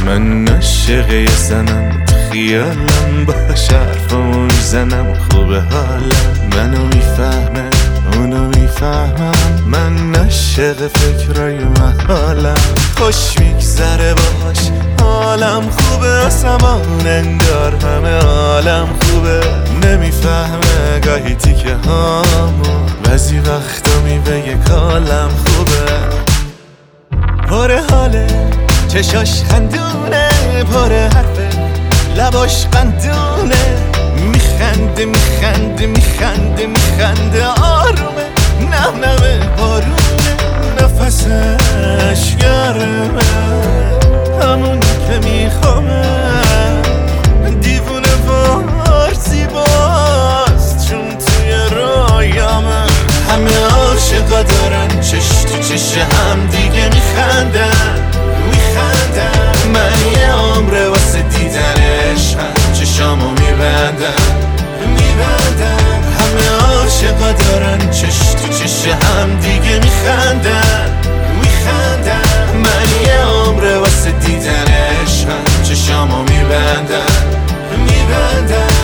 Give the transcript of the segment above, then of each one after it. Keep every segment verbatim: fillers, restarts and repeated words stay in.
من عاشق یه زنم خیالم با حرفامو میزنم خوبه حالم منو میفهمه اونو میفهمم من عاشق فکرای محالم خوش میگذره باش حالم خوبه آسمان انگار همه عالم خوبه نمیفهمه گاهی تیکه هامو بعضی وقتا میبگه کالم خوبه پر حاله چشاش خندونه پر حرفه لباش قندونه میخنده میخنده میخنده میخنده آرومه نم نمه بارونه نفسش گرمه همون که میخوامه دیوونه وارسی باز چون توی رویامه همه عاشقا دارن چش تو چش هم دیگه میخندن میخندن من یه عمره واسه دیدنش هم چشامو میبندم میبندم همه عاشقا دارن چش تو چش هم دیگه میخندن میخندن من یه عمره واسه دیدنش هم چشامو میبندم میبندم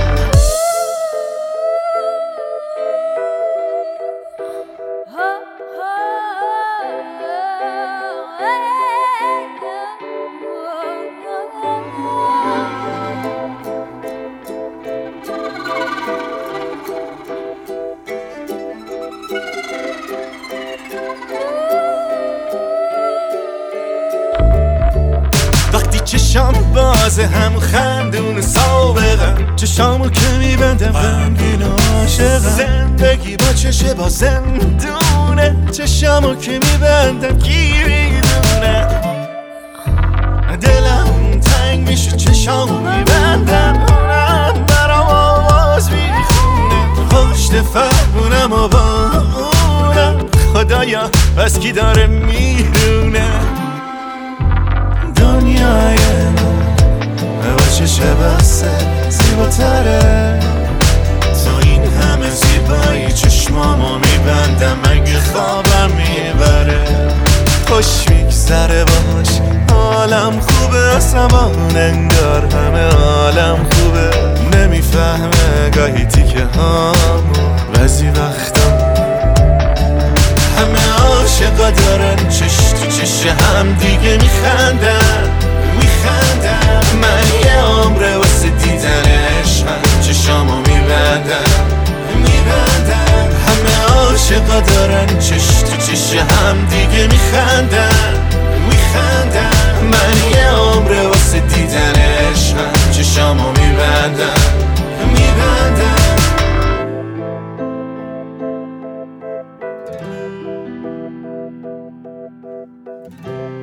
چشام بازه هم خندون سابقم چشامو که میبندم غمگین و عاشقم زندگی با چشه با زندونه چشامو که میبندم کی میدونه دلم تنگ میشه چشامو میبندم اونم برام آواز میخونه پشت فرمونم و با اونم خدایا بس کی داره میرونه دنیای من با چشه بسته زیباتره تو این همه زیبایی چشمامو میبندم اگه خوابم میبره خوش میگذره باش حالم خوبه آسمان انگار همه عالم خوبه نمیفهمه گاهی تیکه هامو بعضی وقتا همه عاشقا دارن چش تو چش هم دیگه میخندن میخندن من یه عمره واسه دیدنش هم چشامو میبندم میبندم همه عاشقا دارن چش تو چش هم دیگه میخندن میخندن من یه عمره واسه دیدنش هم چشامو میبندم میبندم Thank you.